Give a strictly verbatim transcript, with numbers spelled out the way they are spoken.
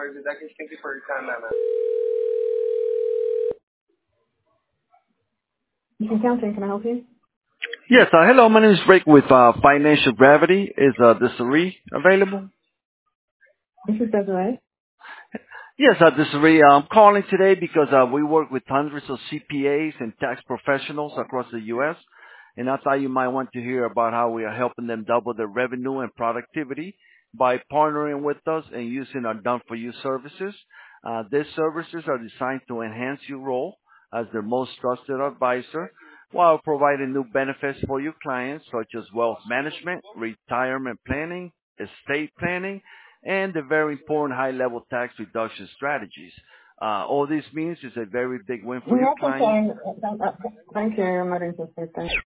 You can count in. Can I help you? Yes, uh, hello, my name is Rick with uh, Financial Gravity. Is uh, Desiree available? This is Desiree. Yes, uh, Desiree, uh, I'm calling today because uh, we work with hundreds of C P As and tax professionals across the U S, and I thought you might want to hear about how we are helping them double their revenue and productivity by partnering with us and using our done-for-you services. Uh, these services are designed to enhance your role as their most trusted advisor while providing new benefits for your clients such as wealth management, retirement planning, estate planning, and the very important high-level tax reduction strategies. Uh, all this means is a very big win for No, your that's clients. okay. Thank you. I'm not interested. Thank